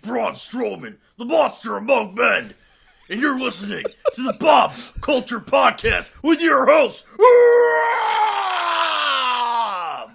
Braun Strowman, the monster among men, and you're listening to the Pop Culture Podcast with your host, Rob!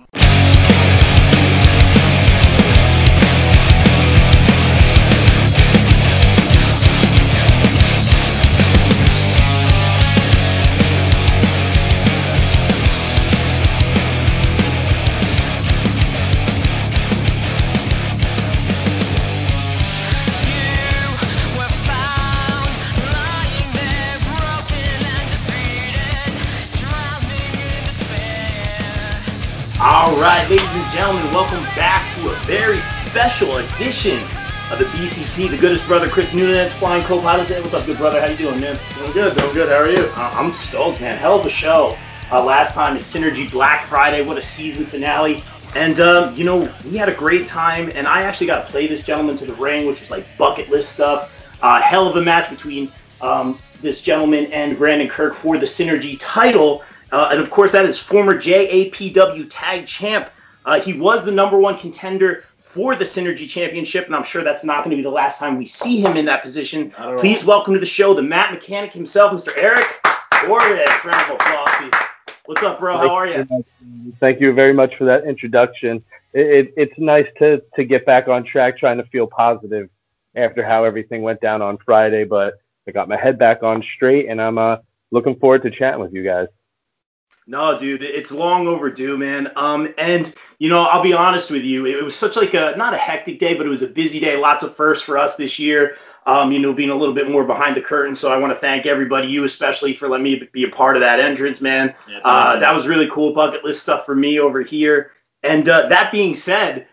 All right, ladies and gentlemen, welcome back to a very special edition of the BCP. The Goodest Brother, Chris Nunez, flying co-pilot. Hey, what's up, good brother? How you doing, man? Doing good. How are you? I'm stoked, man. Hell of a show. Last time at Synergy Black Friday. What a season finale. And, we had a great time, and I actually got to play this gentleman to the ring, which was like bucket list stuff. Hell of a match between this gentleman and Brandon Kirk for the Synergy title. And of course, that is former JAPW Tag Champ. He was the number one contender for the Synergy Championship, and I'm sure that's not going to be the last time we see him in that position. Please welcome to the show the Matt Mechanic himself, Mr. Eric Orvis. Round of applause, please. What's up, bro? How are you? Thank you very much for that introduction. It's nice to get back on track, trying to feel positive after how everything went down on Friday, but I got my head back on straight, and I'm looking forward to chatting with you guys. No, dude, it's long overdue, man. And I'll be honest with you, it was such like not a hectic day, but it was a busy day. Lots of firsts for us this year. Being a little bit more behind the curtain. So I want to thank everybody, you especially, for letting me be a part of that entrance, man. Yeah, that was really cool bucket list stuff for me over here. And that being said,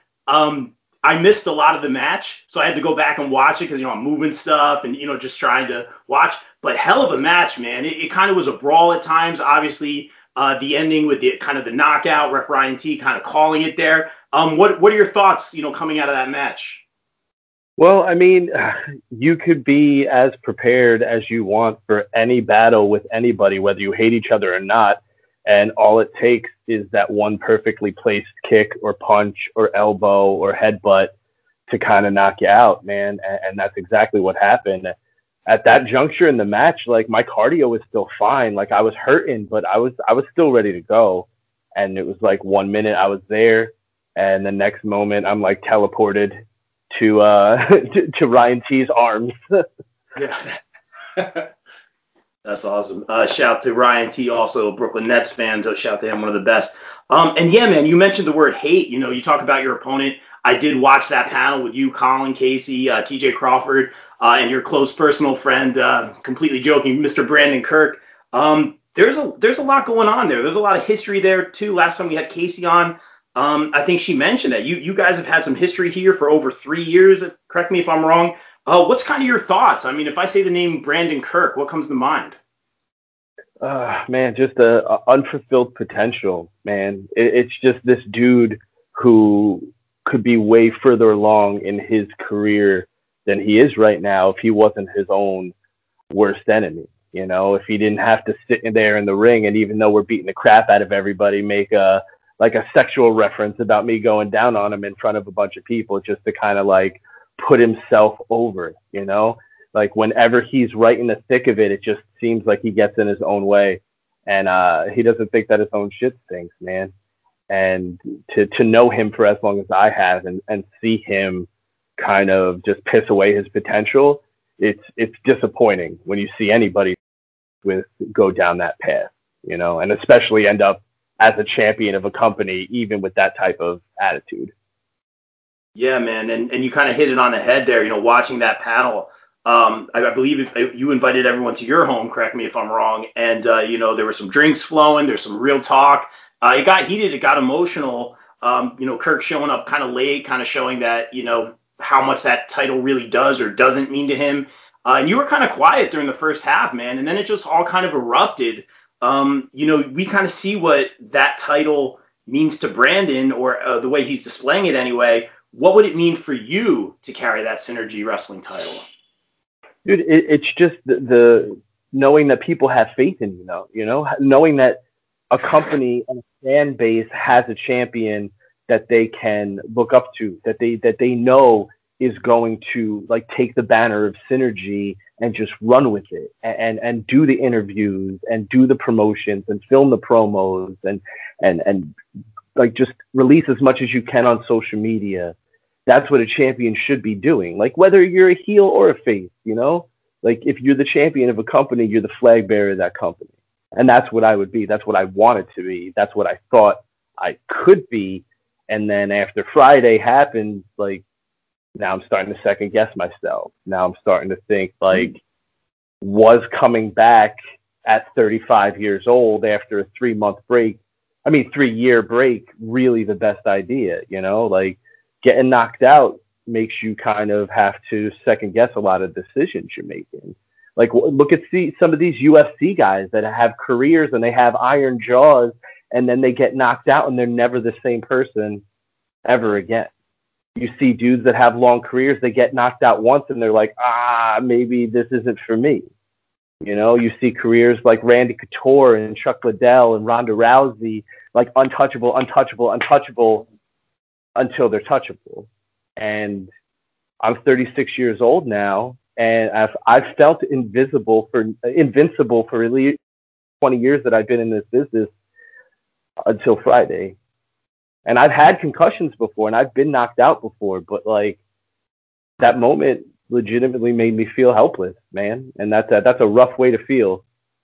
I missed a lot of the match, so I had to go back and watch it because I'm moving stuff and just trying to watch. But hell of a match, man. It kind of was a brawl at times, obviously. The ending with the kind of the knockout, Ref Ryan T kind of calling it there. What are your thoughts, coming out of that match? Well, I mean, you could be as prepared as you want for any battle with anybody, whether you hate each other or not. And all it takes is that one perfectly placed kick or punch or elbow or headbutt to kind of knock you out, man. And that's exactly what happened. At that juncture in the match, like my cardio was still fine. Like I was hurting, but I was still ready to go. And it was like 1 minute I was there, and the next moment I'm like teleported to to Ryan T's arms. Yeah, that's awesome. Shout to Ryan T, also a Brooklyn Nets fan. So shout to him, one of the best. And yeah, man, you mentioned the word hate. You talk about your opponent. I did watch that panel with you, Colin Casey, TJ Crawford. And your close personal friend, completely joking, Mr. Brandon Kirk. There's a lot going on there. There's a lot of history there too. Last time we had Casey on, I think she mentioned that you guys have had some history here for over 3 years. Correct me if I'm wrong. What's kind of your thoughts? I mean, if I say the name Brandon Kirk, what comes to mind? Man, just a unfulfilled potential, man. It's just this dude who could be way further along in his career than he is right now if he wasn't his own worst enemy. If he didn't have to sit in there in the ring, and even though we're beating the crap out of everybody, make a sexual reference about me going down on him in front of a bunch of people just to kind of like put himself over, like whenever he's right in the thick of it, it just seems like he gets in his own way, and he doesn't think that his own shit stinks, man. And to know him for as long as I have and see him kind of just piss away his potential, it's disappointing when you see anybody go down that path, and especially end up as a champion of a company, even with that type of attitude. Yeah, man, and you kind of hit it on the head there. Watching that panel, I believe you invited everyone to your home. Correct me if I'm wrong. And there were some drinks flowing. There's some real talk. It got heated. It got emotional. Kirk showing up kind of late, kind of showing that how much that title really does or doesn't mean to him. And you were kind of quiet during the first half, man. And then it just all kind of erupted. We kind of see what that title means to Brandon, or the way he's displaying it anyway. What would it mean for you to carry that Synergy Wrestling title? Dude, it's just the knowing that people have faith in knowing that a company and a fan base has a champion that they can look up to, that they know is going to like take the banner of Synergy and just run with it and do the interviews and do the promotions and film the promos and like just release as much as you can on social media. That's what a champion should be doing. Like whether you're a heel or a face, you know, like if you're the champion of a company, you're the flag bearer of that company. And that's what I would be. That's what I wanted to be. That's what I thought I could be. And then after Friday happened, like, now I'm starting to second guess myself. Now I'm starting to think, like, was coming back at 35 years old after a 3-year break, really the best idea? You know, like getting knocked out makes you kind of have to second guess a lot of decisions you're making. Like, look at some of these UFC guys that have careers and they have iron jaws, and then they get knocked out and they're never the same person ever again. You see dudes that have long careers, they get knocked out once and they're like, maybe this isn't for me. You know, you see careers like Randy Couture and Chuck Liddell and Ronda Rousey, like untouchable until they're touchable. And I'm 36 years old now, and I've felt invincible for really 20 years that I've been in this business until Friday. And I've had concussions before, and I've been knocked out before, but like that moment legitimately made me feel helpless, man. And that's a rough way to feel.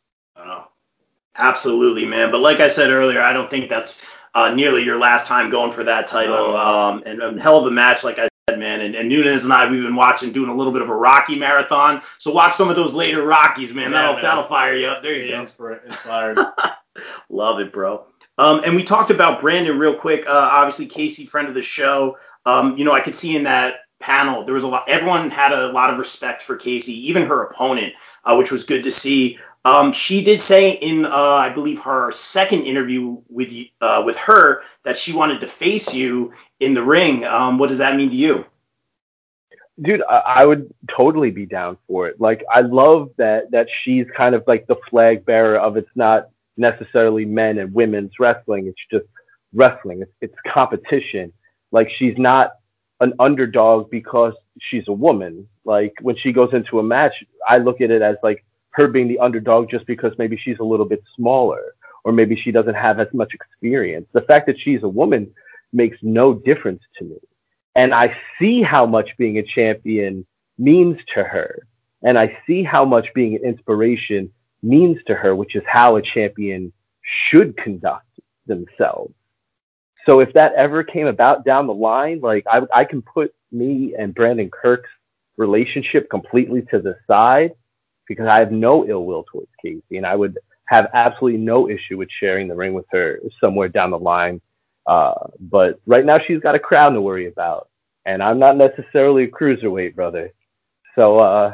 Absolutely, man. But like I said earlier, I don't think that's nearly your last time going for that title. And a hell of a match, like I said, man. And Nunes and I, we've been doing a little bit of a Rocky marathon. So watch some of those later Rockies, man. That'll fire you up. There you go. Inspired. Love it, bro. And we talked about Brandon real quick. Obviously, Casey, friend of the show. I could see in that panel there was everyone had a lot of respect for Casey, even her opponent, which was good to see. She did say in I believe her second interview with her that she wanted to face you in the ring. What does that mean to you? Dude, I would totally be down for it. Like, I love that she's kind of like the flag bearer of, it's not necessarily men and women's wrestling. It's just wrestling. It's competition. Like, she's not an underdog because she's a woman. Like, when she goes into a match, I look at it as like her being the underdog just because maybe she's a little bit smaller or maybe she doesn't have as much experience. The fact that she's a woman makes no difference to me. And I see how much being a champion means to her. And I see how much being an inspiration means to her, which is how a champion should conduct themselves. So if that ever came about down the line, like I can put me and Brandon Kirk's relationship completely to the side because I have no ill will towards Casey, and I would have absolutely no issue with sharing the ring with her somewhere down the line. But right now she's got a crown to worry about, and I'm not necessarily a cruiserweight, brother. So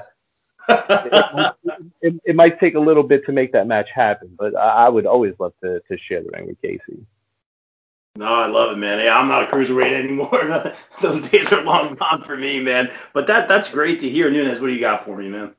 it might take a little bit to make that match happen, but I would always love to share the ring with Casey. No, I love it, man. Yeah, I'm not a cruiserweight anymore. Those days are long gone for me, man. But that's great to hear. Nunes, what do you got for me, man?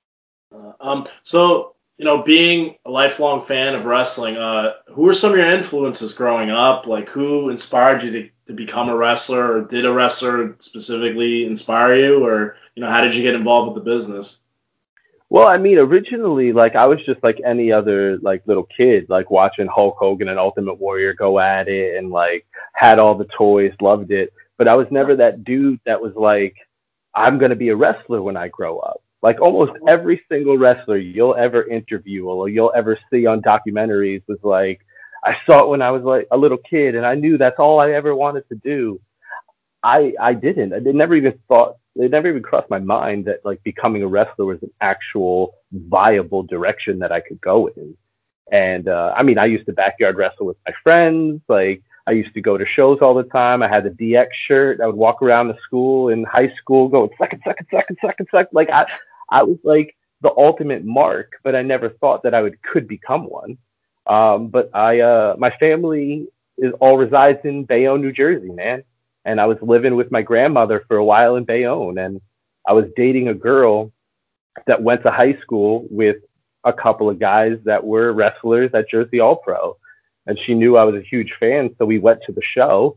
So, being a lifelong fan of wrestling, who are some of your influences growing up? Like, who inspired you to become a wrestler, or did a wrestler specifically inspire you? Or, how did you get involved with the business? Well, I mean, originally, like, I was just like any other, like, little kid, like, watching Hulk Hogan and Ultimate Warrior go at it and, like, had all the toys, loved it. But I was never that dude that was like, I'm going to be a wrestler when I grow up. Like, almost every single wrestler you'll ever interview or you'll ever see on documentaries was like, I saw it when I was, like, a little kid, and I knew that's all I ever wanted to do. I didn't. It never even crossed my mind that like becoming a wrestler was an actual viable direction that I could go in. And I mean, I used to backyard wrestle with my friends. Like, I used to go to shows all the time. I had the DX shirt. I would walk around the school in high school going second. Like, I was like the ultimate mark, but I never thought that I could become one. But my family all resides in Bayonne, New Jersey, man. And I was living with my grandmother for a while in Bayonne, and I was dating a girl that went to high school with a couple of guys that were wrestlers at Jersey All Pro. And she knew I was a huge fan, so we went to the show.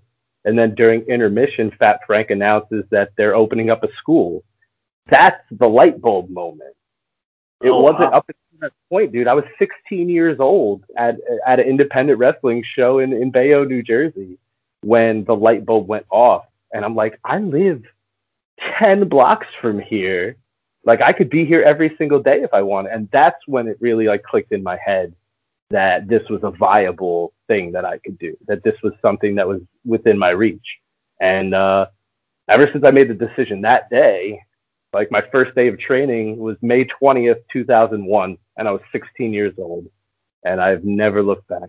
And then during intermission, Fat Frank announces that they're opening up a school. That's the light bulb moment. It wasn't up until that point, dude. I was 16 years old at an independent wrestling show in Bayonne, New Jersey, when the light bulb went off. And I'm like, I live 10 blocks from here. Like, I could be here every single day if I want. And that's when it really like clicked in my head that this was a viable thing that I could do, that this was something that was within my reach. And ever since I made the decision that day, like my first day of training was May 20th, 2001, and I was 16 years old, and I've never looked back.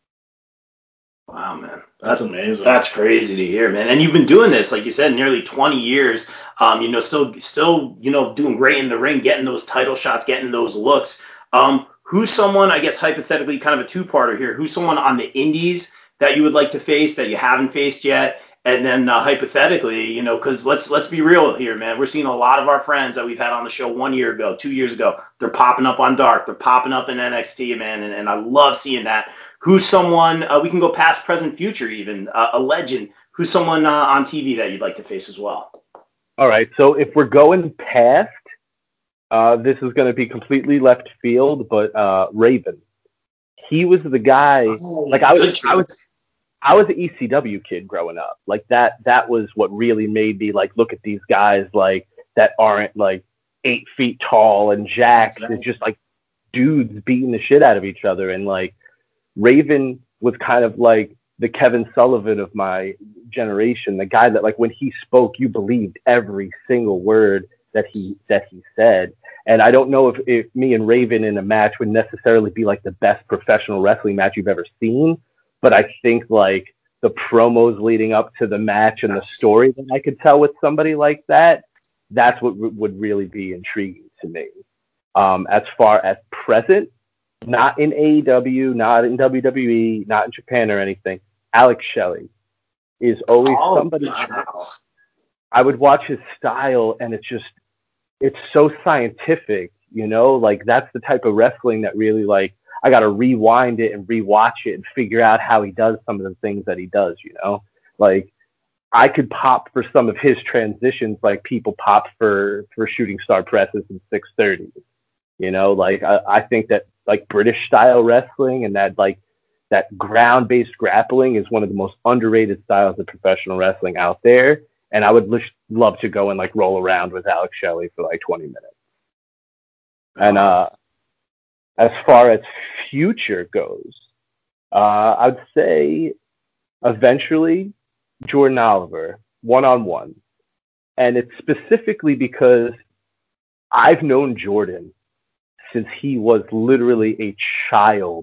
Wow, man. That's amazing. That's crazy to hear, man. And you've been doing this, like you said, nearly 20 years, still, doing great in the ring, getting those title shots, getting those looks. Who's someone, I guess, hypothetically, kind of a two-parter here, who's someone on the indies that you would like to face that you haven't faced yet? And then hypothetically, because let's be real here, man. We're seeing a lot of our friends that we've had on the show 1 year ago, 2 years ago. They're popping up on Dark. They're popping up in NXT, man. And I love seeing that. Who's someone, we can go past, present, future even, a legend. Who's someone on TV that you'd like to face as well? All right. So if we're going past, this is going to be completely left field, but Raven. He was the guy, I was an ECW kid growing up. Like that was what really made me like look at these guys like that aren't like 8 feet tall and jacked. Exactly. It's just like dudes beating the shit out of each other. And like Raven was kind of like the Kevin Sullivan of my generation, the guy that like when he spoke, you believed every single word that he said. And I don't know if me and Raven in a match would necessarily be like the best professional wrestling match you've ever seen. But I think like the promos leading up to the match and the story that I could tell with somebody like that, that's what would really be intriguing to me. As far as present, not in AEW, not in WWE, not in Japan or anything, Alex Shelley is always somebody. I would watch his style and it's so scientific, like that's the type of wrestling that really like, I got to rewind it and rewatch it and figure out how he does some of the things that he does, like I could pop for some of his transitions, like people pop for shooting star presses in 630s, like I think that like British style wrestling and that like that ground based grappling is one of the most underrated styles of professional wrestling out there. And I would love to go and like roll around with Alex Shelley for like 20 minutes. And, as far as future goes, I'd say eventually Jordan Oliver, one-on-one. And it's specifically because I've known Jordan since he was literally a child,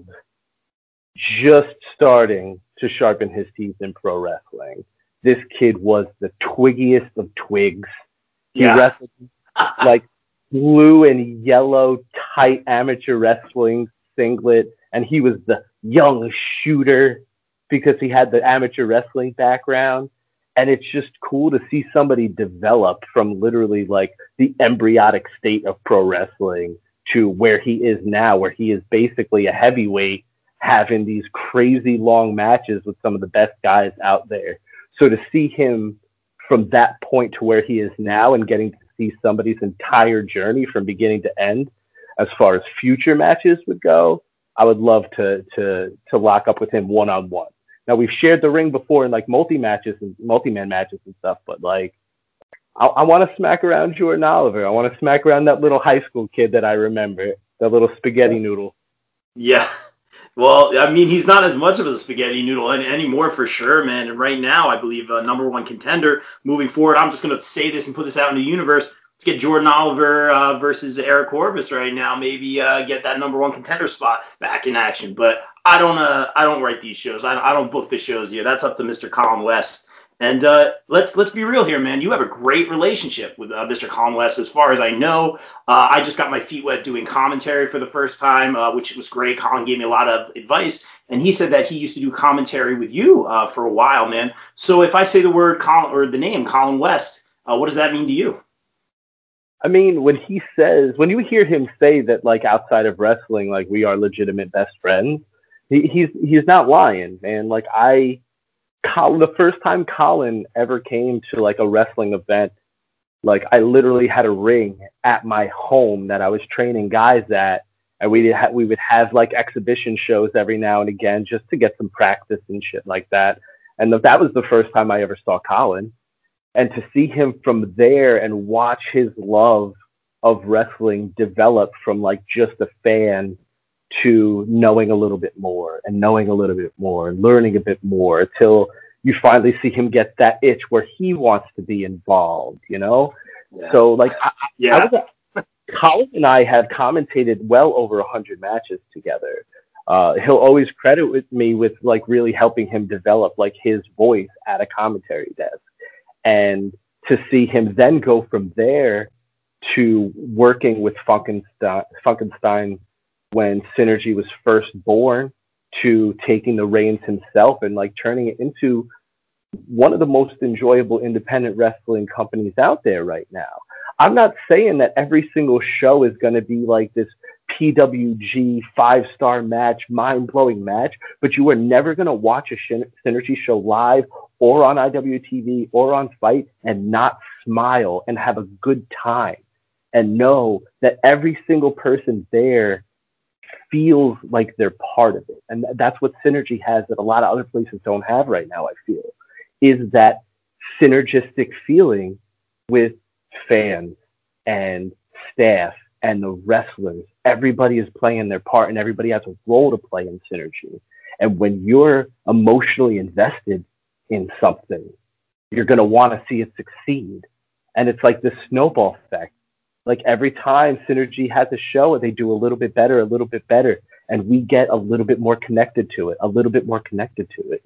just starting to sharpen his teeth in pro wrestling. This kid was the twiggiest of twigs. He wrestled like blue and yellow tight amateur wrestling singlet, and he was the young shooter because he had the amateur wrestling background. And it's just cool to see somebody develop from literally like the embryonic state of pro wrestling to where he is now, where he is basically a heavyweight having these crazy long matches with some of the best guys out there. So to see him from that point to where he is now and getting to see somebody's entire journey from beginning to end, as far as future matches would go, I would love to lock up with him one-on-one. Now we've shared the ring before in like multi-man matches and stuff, but like I want to smack around Jordan Oliver. I want to smack around that little high school kid that I remember, that little spaghetti noodle. Yeah. Well, I mean, he's not as much of a spaghetti noodle anymore for sure, man. And right now, I believe number one contender moving forward. I'm just going to say this and put this out in the universe. Let's get Jordan Oliver versus Eric Corvus right now. Maybe get that number one contender spot back in action. But I don't write these shows. I don't book the shows here. That's up to Mr. Colin West. And let's be real here, man. You have a great relationship with Mr. Colin West, as far as I know. I just got my feet wet doing commentary for the first time, which was great. Colin gave me a lot of advice, and he said that he used to do commentary with you for a while, man. So if I say the word Colin or the name Colin West, what does that mean to you? I mean, when you hear him say that, like outside of wrestling, like we are legitimate best friends, he's not lying, man. Like The first time Colin ever came to like a wrestling event, like I literally had a ring at my home that I was training guys at, and we would have like exhibition shows every now and again just to get some practice and shit like that. And that was the first time I ever saw Colin. And to see him from there and watch his love of wrestling develop from like just a fan to knowing a little bit more and knowing a little bit more and learning a bit more until you finally see him get that itch where he wants to be involved, you know? Yeah. So like, Colin and I have commentated well over 100 matches together. He'll always credit me with like really helping him develop like his voice at a commentary desk. And to see him then go from there to working with Funkenstein when Synergy was first born, to taking the reins himself and like turning it into one of the most enjoyable independent wrestling companies out there right now. I'm not saying that every single show is going to be like this PWG 5-star match, mind-blowing match, but you are never going to watch a Synergy show live or on IWTV or on Fight and not smile and have a good time and know that every single person there feels like they're part of it. And that's what Synergy has that a lot of other places don't have right now, I feel, is that synergistic feeling with fans and staff and the wrestlers. Everybody is playing their part and everybody has a role to play in Synergy. And when you're emotionally invested in something, you're going to want to see it succeed. And it's like this snowball effect. Like every time Synergy has a show, they do a little bit better, and we get a little bit more connected to it.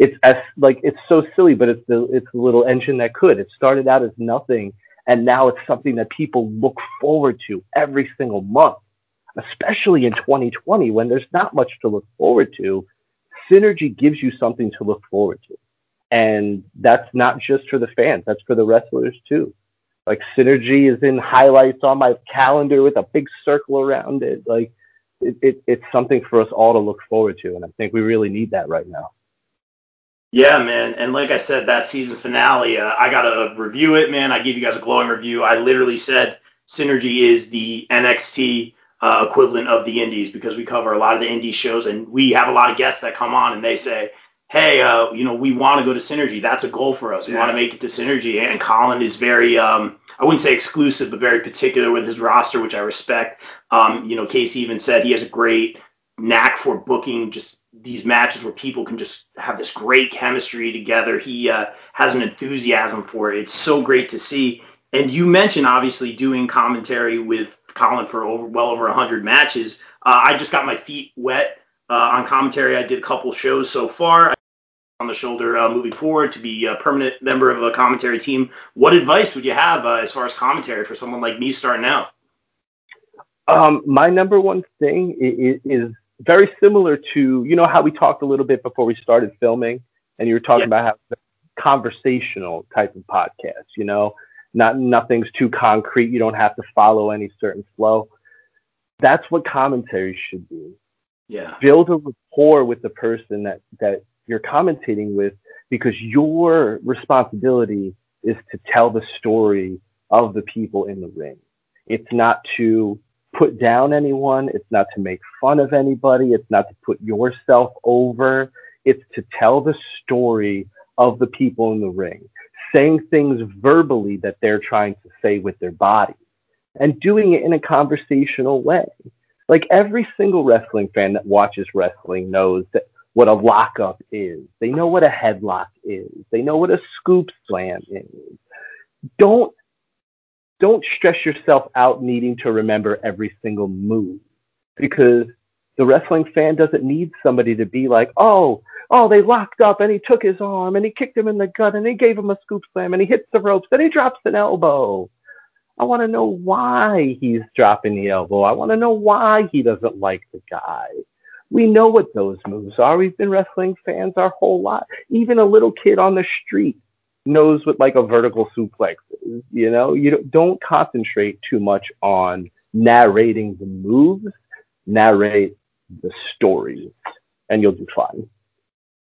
It's so silly, but it's the little engine that could. It started out as nothing, and now it's something that people look forward to every single month, especially in 2020 when there's not much to look forward to. Synergy gives you something to look forward to. And that's not just for the fans, that's for the wrestlers too. Like Synergy is in highlights on my calendar with a big circle around it. Like it's something for us all to look forward to. And I think we really need that right now. Yeah, man. And like I said, that season finale, I got to review it, man. I gave you guys a glowing review. I literally said Synergy is the NXT equivalent of the Indies, because we cover a lot of the Indie shows and we have a lot of guests that come on and they say, hey, we want to go to Synergy. That's a goal for us. We want to make it to Synergy. And Colin is very, I wouldn't say exclusive, but very particular with his roster, which I respect. Casey even said he has a great knack for booking just these matches where people can just have this great chemistry together. He has an enthusiasm for it. It's so great to see. And you mentioned, obviously, doing commentary with Colin for well over 100 matches. I just got my feet wet on commentary. I did a couple shows so far on the shoulder moving forward to be a permanent member of a commentary team. What advice would you have as far as commentary for someone like me starting out? My number one thing is very similar to, how we talked a little bit before we started filming, and you were talking about how the conversational type of podcast, nothing's too concrete. You don't have to follow any certain flow. That's what commentary should be. Yeah. Build a rapport with the person that you're commentating with, because your responsibility is to tell the story of the people in the ring. It's not to put down anyone. It's not to make fun of anybody. It's not to put yourself over. It's to tell the story of the people in the ring, saying things verbally that they're trying to say with their body, and doing it in a conversational way. Like every single wrestling fan that watches wrestling knows that what a lockup is. They know what a headlock is. They know what a scoop slam is. Don't stress yourself out needing to remember every single move, because the wrestling fan doesn't need somebody to be like, oh, they locked up and he took his arm and he kicked him in the gut and he gave him a scoop slam and he hits the ropes and he drops an elbow. I want to know why he's dropping the elbow. I want to know why he doesn't like the guy. We know what those moves are. We've been wrestling fans our whole life. Even a little kid on the street knows what like a vertical suplex is. You don't concentrate too much on narrating the moves. Narrate the stories, and you'll do fine.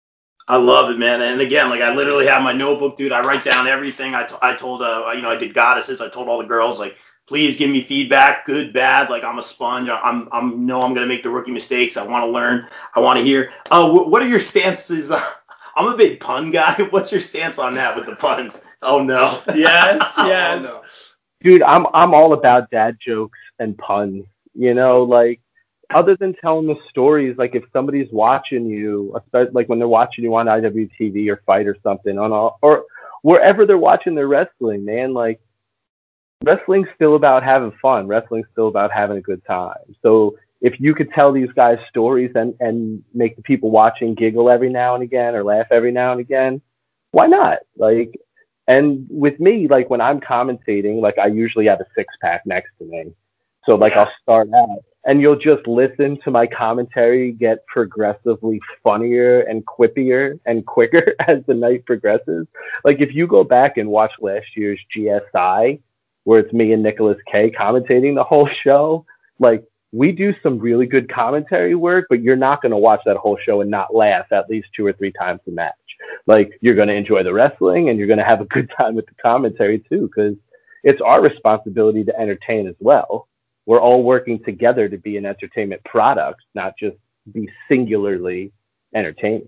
I love it, man. And again, like I literally have my notebook, dude. I write down everything. I told, I did goddesses. I told all the girls, like, please give me feedback, good, bad. Like I'm a sponge. I'm gonna make the rookie mistakes. I want to learn. I want to hear. What are your stances? I'm a big pun guy. What's your stance on that with the puns? Oh no. Yes, yes. Oh, no. Dude, I'm all about dad jokes and puns. You know, like other than telling the stories, like if somebody's watching you, especially like when they're watching you on IWTV or Fight or something or wherever they're watching their wrestling, man, like wrestling's still about having fun. Wrestling's still about having a good time. So if you could tell these guys stories and make the people watching giggle every now and again or laugh every now and again, why not? Like, and with me, like when I'm commentating, like I usually have a 6-pack next to me. So like Yeah. I'll start out and you'll just listen to my commentary get progressively funnier and quippier and quicker as the night progresses. Like if you go back and watch last year's GSI, where it's me and Nicholas K commentating the whole show, like we do some really good commentary work, but you're not going to watch that whole show and not laugh at least 2 or 3 times a match. Like you're going to enjoy the wrestling and you're going to have a good time with the commentary too, because it's our responsibility to entertain as well. We're all working together to be an entertainment product, not just be singularly entertaining.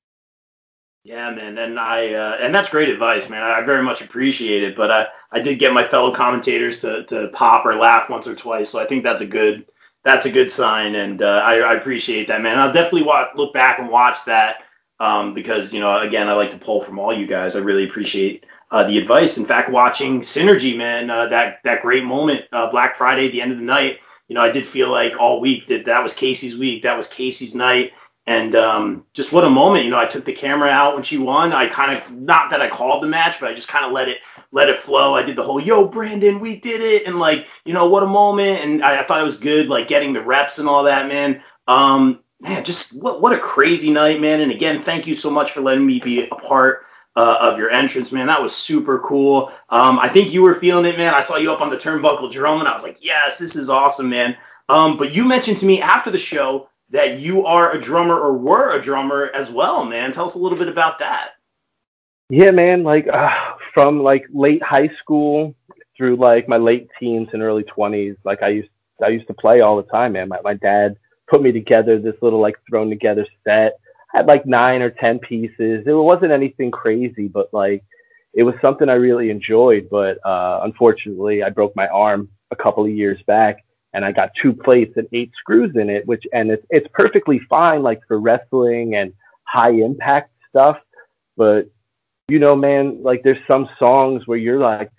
Yeah, man, and that's great advice, man. I very much appreciate it. But I did get my fellow commentators to pop or laugh once or twice, so I think that's a good sign, and I appreciate that, man. I'll definitely look back and watch that because again, I like to pull from all you guys. I really appreciate the advice. In fact, watching Synergy, man, that great moment, Black Friday, at the end of the night. I did feel like all week that was Casey's week, that was Casey's night. And just what a moment, I took the camera out when she won. I kind of, not that I called the match, but I just kind of let it flow. I did the whole, yo, Brandon, we did it. And like, what a moment. And I thought it was good, like getting the reps and all that, man. Man, just what a crazy night, man. And again, thank you so much for letting me be a part of your entrance, man. That was super cool. I think you were feeling it, man. I saw you up on the turnbuckle drumming. I was like, yes, this is awesome, man. But you mentioned to me after the show that you are a drummer or were a drummer as well, man. Tell us a little bit about that. Yeah, man. Like from like late high school through like my late teens and early 20s, like I used to play all the time, man. My dad put me together this little like thrown together set. I had like 9 or 10 pieces. It wasn't anything crazy, but like it was something I really enjoyed. But unfortunately, I broke my arm a couple of years back, and I got 2 plates and 8 screws in it, and it's perfectly fine like for wrestling and high impact stuff. But man, like there's some songs where you're like,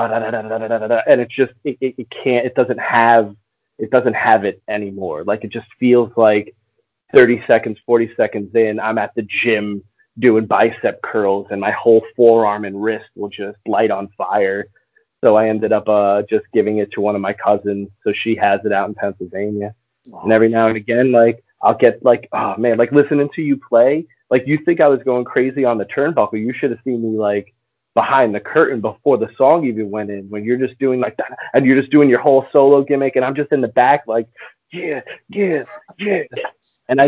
and it's just it can't it doesn't have it anymore. Like it just feels like 30 seconds, 40 seconds in, I'm at the gym doing bicep curls and my whole forearm and wrist will just light on fire. So I ended up just giving it to one of my cousins. So she has it out in Pennsylvania. And every now and again, like I'll get like, oh man, like listening to you play, like you think I was going crazy on the turnbuckle. You should have seen me like behind the curtain before the song even went in, when you're just doing like that and you're just doing your whole solo gimmick and I'm just in the back like, yeah, yeah, yeah. And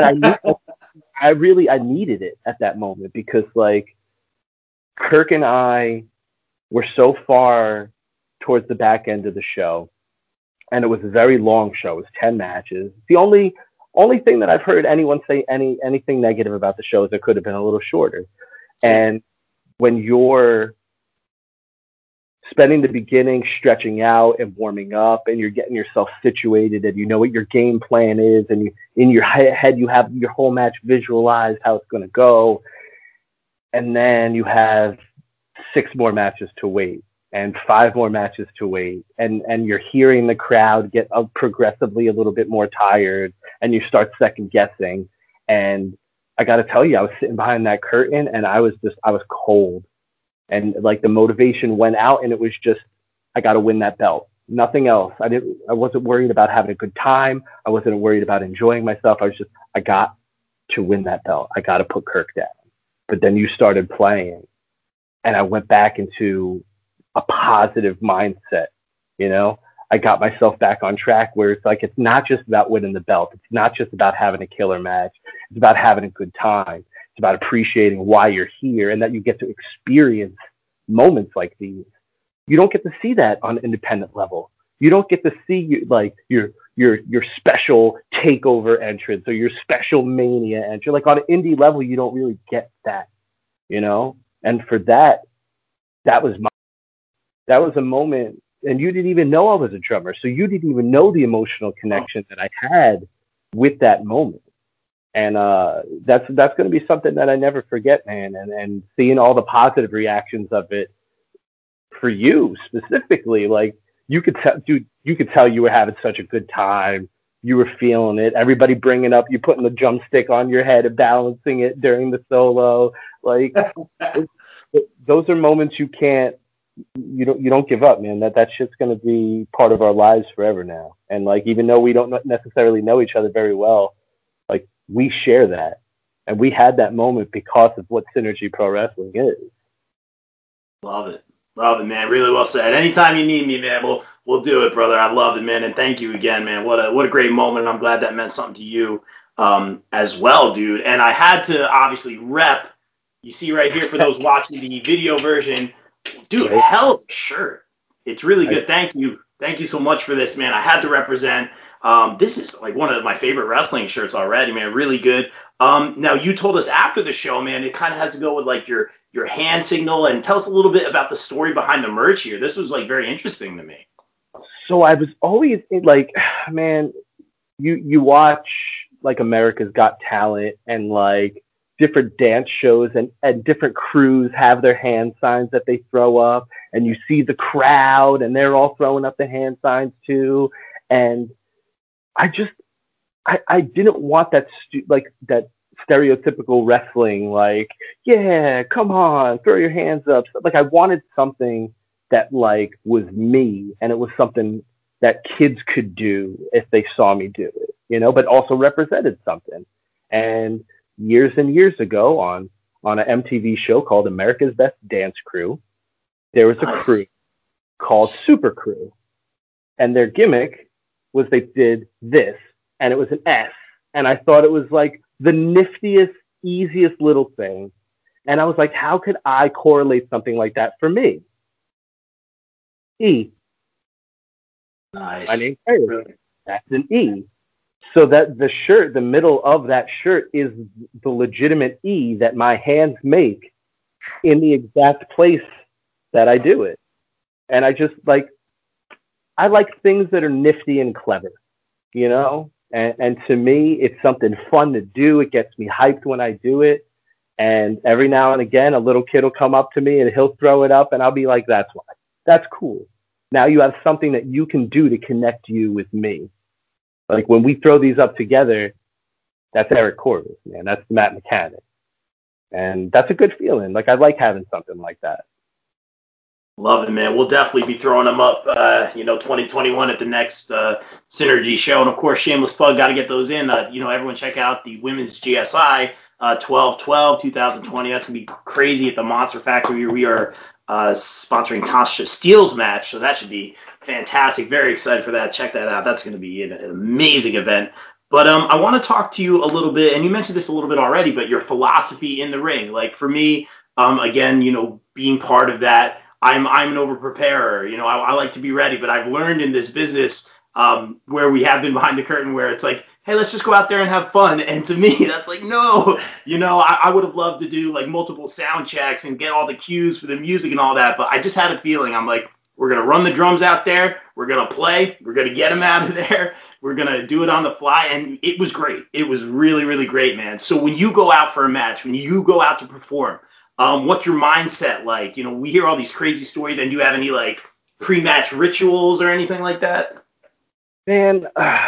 I needed it at that moment because like Kirk and I were so far towards the back end of the show, and it was a very long show. It was 10 matches. The only thing that I've heard anyone say anything negative about the show is it could have been a little shorter. And when you're spending the beginning stretching out and warming up, and you're getting yourself situated, and you know what your game plan is, and in your head you have your whole match visualized how it's going to go, and then you have 6 more matches to wait and 5 more matches to wait, and you're hearing the crowd get progressively a little bit more tired, and you start second guessing. And I got to tell you, I was sitting behind that curtain and I was cold, and like the motivation went out, and it was just, I got to win that belt, nothing else. I wasn't worried about having a good time. I wasn't worried about enjoying myself. I got to win that belt. I got to put Kirk down. But then you started playing, and I went back into a positive mindset. I got myself back on track, where it's like, it's not just about winning the belt. It's not just about having a killer match. It's about having a good time. It's about appreciating why you're here and that you get to experience moments like these. You don't get to see that on an independent level. You don't get to see like your special takeover entrance or your special mania entry. Like on an indie level, you don't really get that, you know. And for that, that was my that was a moment, and you didn't even know I was a drummer, so you didn't even know the emotional connection that I had with that moment. And that's going to be something that I never forget, man. And seeing all the positive reactions of it for you specifically, like you could tell, dude, you could tell you were having such a good time. You were feeling it. Everybody bringing up you putting the drumstick on your head and balancing it during the solo. Like those are moments you don't give up, man. That shit's gonna be part of our lives forever now. And like even though we don't necessarily know each other very well, like we share that, and we had that moment because of what Synergy Pro Wrestling is. Love it. Love it, man. Really well said. Anytime you need me, man, we'll do it, brother. I love it, man. And thank you again, man. What a great moment. I'm glad that meant something to you as well, dude. And I had to obviously rep. You see right here for those watching the video version, dude, hell of a shirt. It's really good. Thank you. Thank you so much for this, man. I had to represent. This is like one of my favorite wrestling shirts already, man. Really good. Now you told us after the show, man, it kind of has to go with like your hand signal, and tell us a little bit about the story behind the merch here. This was like very interesting to me. So I was always like, man, you watch like America's Got Talent and like different dance shows and different crews have their hand signs that they throw up, and you see the crowd and they're all throwing up the hand signs too. And I didn't want that that stereotypical wrestling, like, yeah, come on, throw your hands up. Like I wanted something that like was me, and it was something that kids could do if they saw me do it, you know, but also represented something. And years and years ago on an MTV show called America's Best Dance Crew, there was a crew called Super Crew, and their gimmick was they did this, and it was an S, and I thought it was like the niftiest, easiest little thing. And I was like, how could I correlate something like that for me? E. Nice. My name's Eric. That's an E. So that the shirt, the middle of that shirt is the legitimate E that my hands make in the exact place that I do it. And I just like, I like things that are nifty and clever, you know? And to me, it's something fun to do. It gets me hyped when I do it. And every now and again, a little kid will come up to me and he'll throw it up, and I'll be like, that's why. That's cool. Now you have something that you can do to connect you with me. Like when we throw these up together, that's Eric Corvus, man. That's Matt Mechanic. And that's a good feeling. Like I like having something like that. Love it, man. We'll definitely be throwing them up, 2021 at the next Synergy show. And, of course, shameless plug, got to get those in. Everyone check out the Women's GSI 12/12/2020. That's going to be crazy at the Monster Factory. We are sponsoring Tasha Steele's match, so that should be fantastic. Very excited for that. Check that out. That's going to be an amazing event. But I want to talk to you a little bit, and you mentioned this a little bit already, but your philosophy in the ring. Like for me, again, being part of that, I'm an over-preparer. I like to be ready, but I've learned in this business where we have been behind the curtain where it's like, hey, let's just go out there and have fun. And to me, that's like, no, I would have loved to do like multiple sound checks and get all the cues for the music and all that. But I just had a feeling. I'm like, we're going to run the drums out there. We're going to play. We're going to get them out of there. We're going to do it on the fly. And it was great. It was really, really great, man. So when you go out for a match, when you go out to perform, what's your mindset like? We hear all these crazy stories, and do you have any like pre-match rituals or anything like that? Man,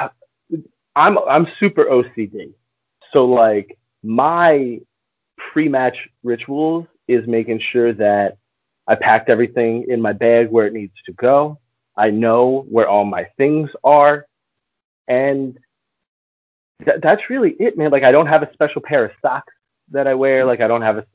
I'm super OCD. So like my pre-match rituals is making sure that I packed everything in my bag where it needs to go. I know where all my things are, and that's really it, man. Like I don't have a special pair of socks that I wear. Like I don't have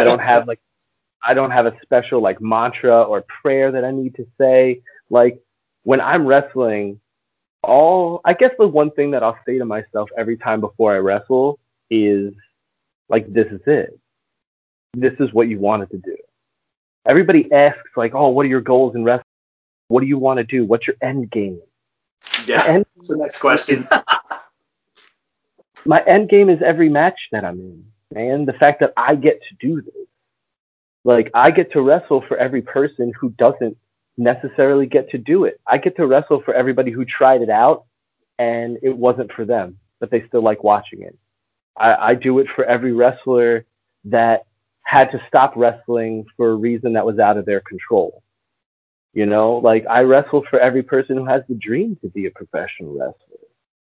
a special like mantra or prayer that I need to say. Like when I'm wrestling, I guess the one thing that I'll say to myself every time before I wrestle is Like, this is it. This is what you wanted to do. Everybody asks, like, oh, what are your goals in wrestling? What do you want to do? What's your end game? Yeah, that's the next question. My end game is every match that I'm in, man. The fact that I get to do this. Like, I get to wrestle for every person who doesn't necessarily get to do it. I get to wrestle for everybody who tried it out and it wasn't for them, but they still like watching it. I do it for every wrestler that had to stop wrestling for a reason that was out of their control. You know, like, I wrestle for every person who has the dream to be a professional wrestler.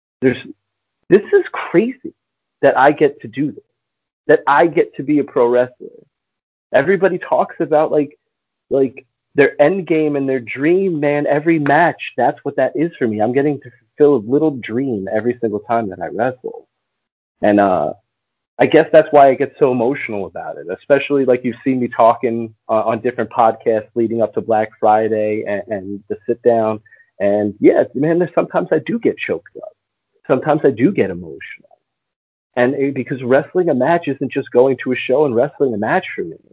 This is crazy that I get to do this, that I get to be a pro wrestler. Everybody talks about like their end game and their dream, man. Every match, that's what that is for me. I'm getting to fulfill a little dream every single time that I wrestle. And I guess that's why I get so emotional about it, especially like you've seen me talking on different podcasts leading up to Black Friday and the sit down. And yeah, man, there's sometimes I do get choked up. Sometimes I do get emotional. And because wrestling a match isn't just going to a show and wrestling a match for me.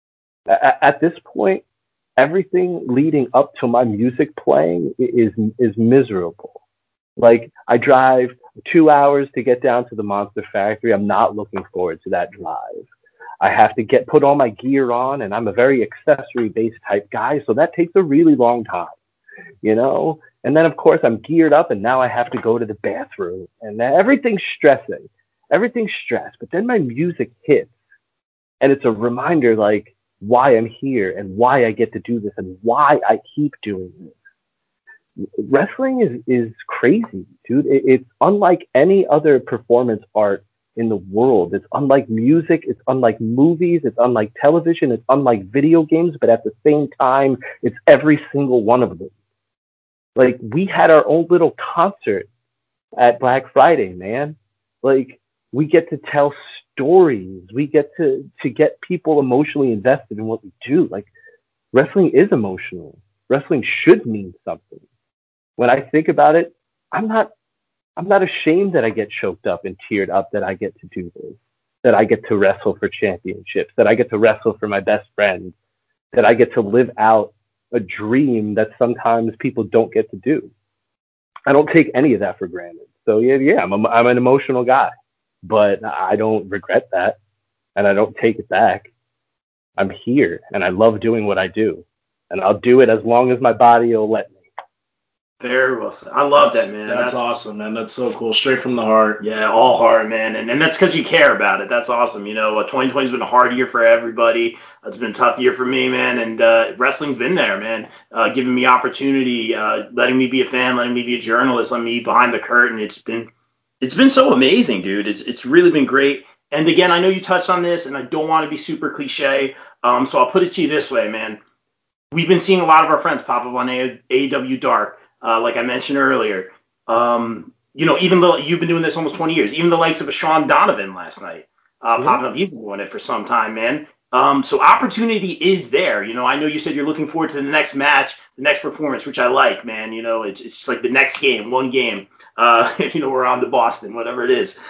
At this point, everything leading up to my music playing is miserable. Like, I drive 2 hours to get down to the Monster Factory. I'm not looking forward to that drive. I have to put all my gear on, and I'm a very accessory-based type guy, so that takes a really long time, you know? And then, of course, I'm geared up, and now I have to go to the bathroom, and everything's stressing. Everything's stressed. But then my music hits, and it's a reminder, like, why I'm here and why I get to do this and why I keep doing this. Wrestling is crazy, dude. It's unlike any other performance art in the world. It's unlike music. It's unlike movies. It's unlike television. It's unlike video games. But at the same time, it's every single one of them. Like, we had our own little concert at Black Friday, man. Like, we get to tell stories. We get to get people emotionally invested in what we do. Like, wrestling is emotional. Wrestling should mean something. When I think about it, I'm not ashamed that I get choked up and teared up that I get to do this, that I get to wrestle for championships, that I get to wrestle for my best friend, that I get to live out a dream that sometimes people don't get to do. I don't take any of that for granted. So yeah, I'm an emotional guy, but I don't regret that, and I don't take it back. I'm here, and I love doing what I do, and I'll do it as long as my body will let me. Very well said. I love that, man. That's awesome, man. That's so cool. Straight from the heart. Yeah, all heart, man. And that's because you care about it. That's awesome. You know, 2020 has been a hard year for everybody. It's been a tough year for me, man. And wrestling's been there, man, giving me opportunity, letting me be a fan, letting me be a journalist, letting me be behind the curtain. It's been so amazing, dude. It's really been great. And again, I know you touched on this, and I don't want to be super cliche. So I'll put it to you this way, man. We've been seeing a lot of our friends pop up on AEW Dark. Like I mentioned earlier, you know, even though you've been doing this almost 20 years, even the likes of a Sean Donovan last night, popping up, he's been doing it for some time, man. So opportunity is there. You know, I know you said you're looking forward to the next match, the next performance, which I like, man. You know, it's just like the next game, one game, you know, we're on to Boston, whatever it is.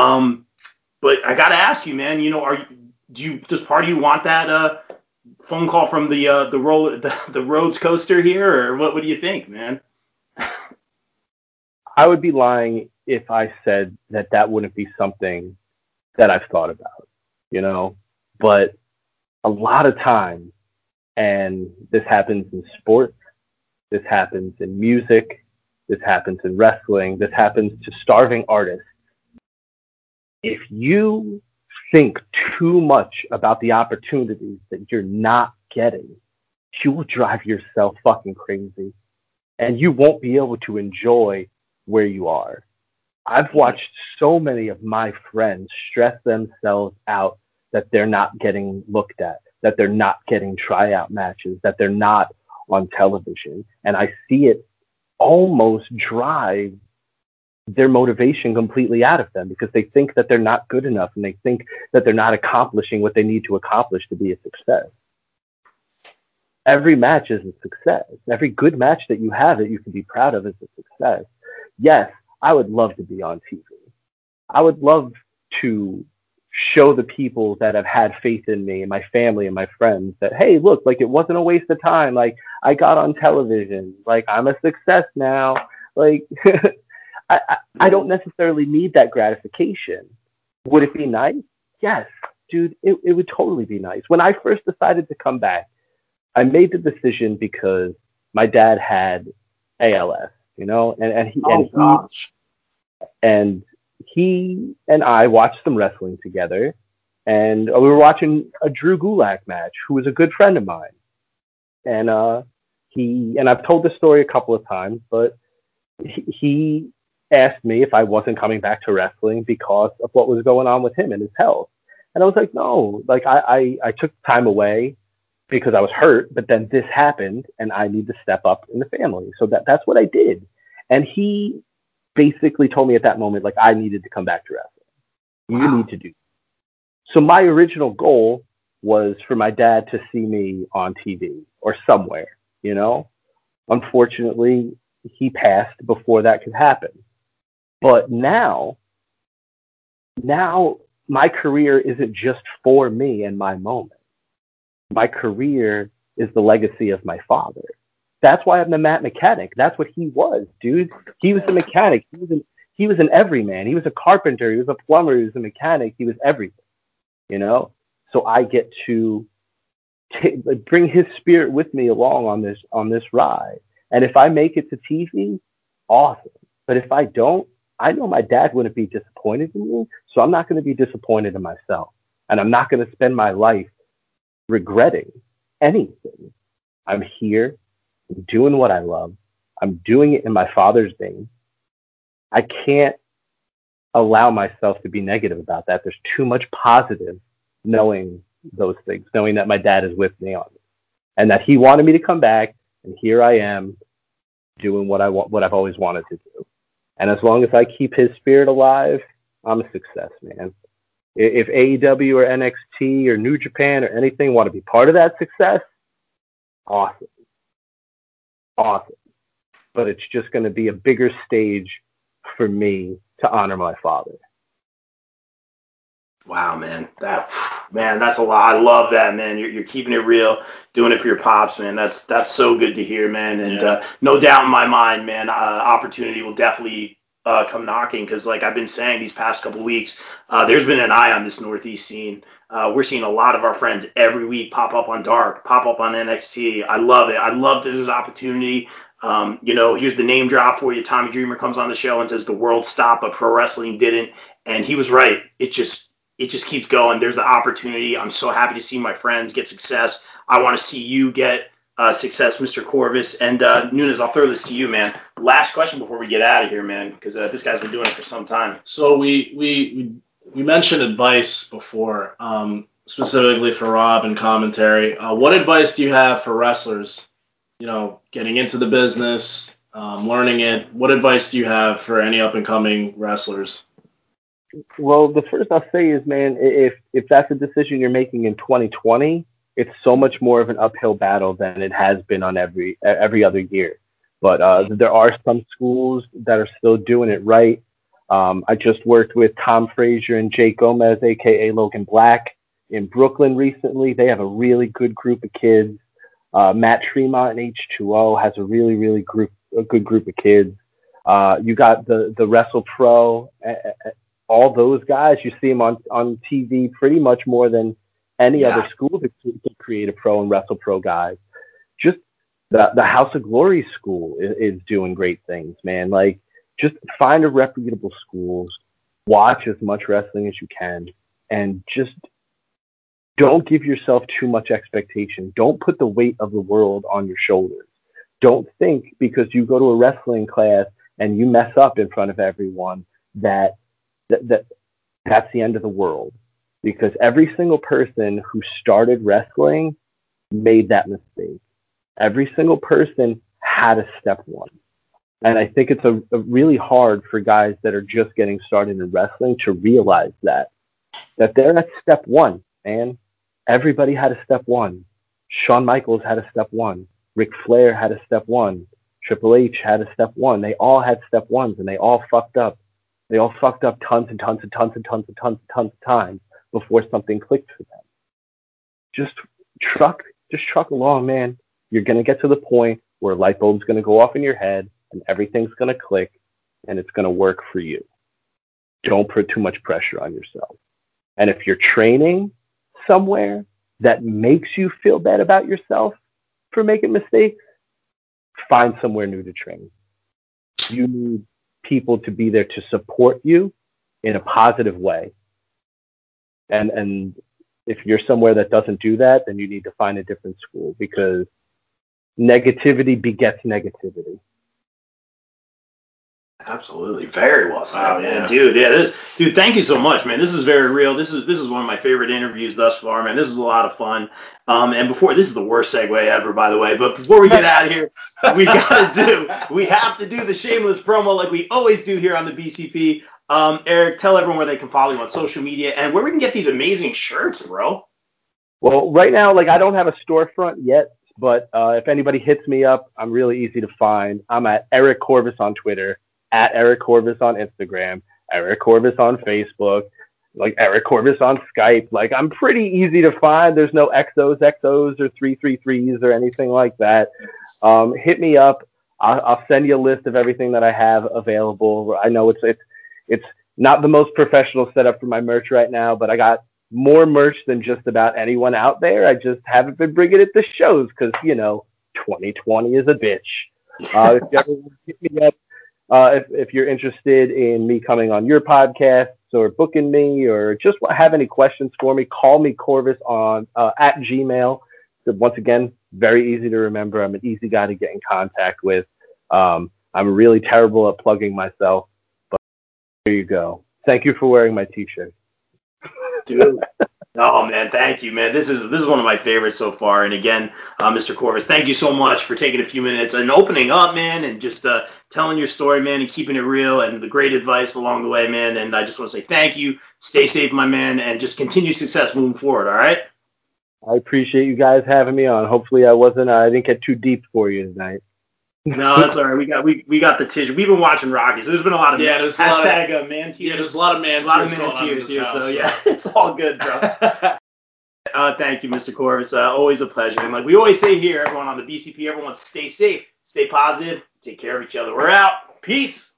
But I got to ask you, man, you know, does part of you want that, phone call from the Rhodes coaster here, or what do you think, man? I would be lying if I said that wouldn't be something that I've thought about, you know, but a lot of times, and this happens in sports, this happens in music, this happens in wrestling, this happens to starving artists. If you think too much about the opportunities that you're not getting, you will drive yourself fucking crazy, and you won't be able to enjoy where you are. I've watched so many of my friends stress themselves out that they're not getting looked at, that they're not getting tryout matches, that they're not on television. And I see it almost drive their motivation completely out of them because they think that they're not good enough and they think that they're not accomplishing what they need to accomplish to be a success. Every match is a success. Every good match that you have that you can be proud of is a success. Yes, I would love to be on TV. I would love to show the people that have had faith in me and my family and my friends that, hey, look, like it wasn't a waste of time. Like I got on television. Like I'm a success now. Like I don't necessarily need that gratification. Would it be nice? Yes, dude, it would totally be nice. When I first decided to come back, I made the decision because my dad had ALS, and he Oh gosh. and he and I watched some wrestling together, and we were watching a Drew Gulak match, who was a good friend of mine, and he and I've told this story a couple of times, but he asked me if I wasn't coming back to wrestling because of what was going on with him and his health, and I was like, no, like I took time away because I was hurt, but then this happened and I need to step up in the family. So that's what I did. And he basically told me at that moment, like, I needed to come back to wrestling. You need to do. So my original goal was for my dad to see me on TV or somewhere. Unfortunately, he passed before that could happen. But now my career isn't just for me and my moment. My career is the legacy of my father. That's why I'm the Matt mechanic. That's what he was, dude. He was the mechanic. He was an everyman. He was a carpenter. He was a plumber. He was a mechanic. He was everything. So I get to bring his spirit with me along on this ride. And if I make it to TV, awesome. But if I don't, I know my dad wouldn't be disappointed in me. So I'm not going to be disappointed in myself. And I'm not going to spend my life regretting anything. I'm here. I'm doing what I love. I'm doing it in my father's name. I can't allow myself to be negative about that. There's too much positive knowing those things, knowing that my dad is with me on it and that he wanted me to come back. And here I am doing what I've always wanted to do. And as long as I keep his spirit alive, I'm a success, man. If AEW or NXT or New Japan or anything want to be part of that success, awesome. Awesome. But it's just going to be a bigger stage for me to honor my father. Wow, man. That's a lot. I love that, man. You're keeping it real, doing it for your pops, man. That's so good to hear, man. And no doubt in my mind, man, opportunity will definitely come knocking because, like I've been saying these past couple of weeks, there's been an eye on this Northeast scene. We're seeing a lot of our friends every week pop up on Dark, pop up on NXT. I love it. I love that there's opportunity. Here's the name drop for you. Tommy Dreamer comes on the show and says the world stopped, but pro wrestling didn't. And he was right. It just keeps going. There's the opportunity. I'm so happy to see my friends get success. I want to see you get success, Mr. Corvus. And Nunes, I'll throw this to you, man. Last question before we get out of here, man, because this guy's been doing it for some time. So we mentioned advice before, specifically for Rob and commentary. What advice do you have for wrestlers, getting into the business, learning it? What advice do you have for any up-and-coming wrestlers? Well, the first I'll say is, man, if that's a decision you're making in 2020, it's so much more of an uphill battle than it has been on every other year. But there are some schools that are still doing it right. I just worked with Tom Frazier and Jake Gomez, aka Logan Black, in Brooklyn recently. They have a really good group of kids. Matt Tremont in H2O has a really, really good group of kids. You got the Wrestle Pro. All those guys, you see them on TV pretty much more than any other school to create a pro and wrestle pro guys. Just the House of Glory school is doing great things, man. Like, just find a reputable schools, watch as much wrestling as you can, and just don't give yourself too much expectation. Don't put the weight of the world on your shoulders. Don't think because you go to a wrestling class and you mess up in front of everyone that's the end of the world, because every single person who started wrestling made that mistake. Every single person had a step one. And I think it's a really hard for guys that are just getting started in wrestling to realize that they're at step one, man. Everybody had a step one. Shawn Michaels had a step one. Ric Flair had a step one. Triple H had a step one. They all had step ones and they all fucked up. They all fucked up tons and tons and tons and tons and tons and tons of times. before something clicks for them. Just truck along, man. You're going to get to the point where a light bulb's going to go off in your head and everything's going to click and it's going to work for you. Don't put too much pressure on yourself. And if you're training somewhere that makes you feel bad about yourself for making mistakes, find somewhere new to train. You need people to be there to support you in a positive way. And if you're somewhere that doesn't do that, then you need to find a different school, because negativity begets negativity. Absolutely, very well said, Wow, man. yeah. Dude, thank you so much, man. This is very real. This is one of my favorite interviews thus far, man. This is a lot of fun. And this is the worst segue ever, by the way. But before we get out of here, we have to do the shameless promo like we always do here on the BCP. Eric, tell everyone where they can follow you on social media and where we can get these amazing shirts, bro. Well, right now, I don't have a storefront yet, but if anybody hits me up, I'm really easy to find. I'm at Eric Corvus on Twitter, at Eric Corvus on Instagram, Eric Corvus on Facebook, Eric Corvus on Skype. I'm pretty easy to find. There's no XOs or 333s or anything like that. Hit me up. I'll send you a list of everything that I have available. I know it's not the most professional setup for my merch right now, but I got more merch than just about anyone out there. I just haven't been bringing it to shows because, 2020 is a bitch. If you ever hit me up, if you're interested in me coming on your podcast or booking me or just have any questions for me, call me Corvus on at Gmail. So once again, very easy to remember. I'm an easy guy to get in contact with. I'm really terrible at plugging myself, but there you go. Thank you for wearing my t-shirt. Dude. Oh, man, thank you, man. This is one of my favorites so far. And again, Mr. Corvus, thank you so much for taking a few minutes and opening up, man, and just telling your story, man, and keeping it real and the great advice along the way, man. And I just want to say thank you. Stay safe, my man, and just continue success moving forward, all right? I appreciate you guys having me on. Hopefully I didn't get too deep for you tonight. No, that's all right. We got the tissue. We've been watching Rocky, so there's been a lot of man tears. Yeah, there's a lot of man tears here, house, so yeah, it's all good, bro. Thank you, Mr. Corvus. Always a pleasure. And like we always say here, everyone on the BCP, everyone stay safe, stay positive, take care of each other. We're out. Peace.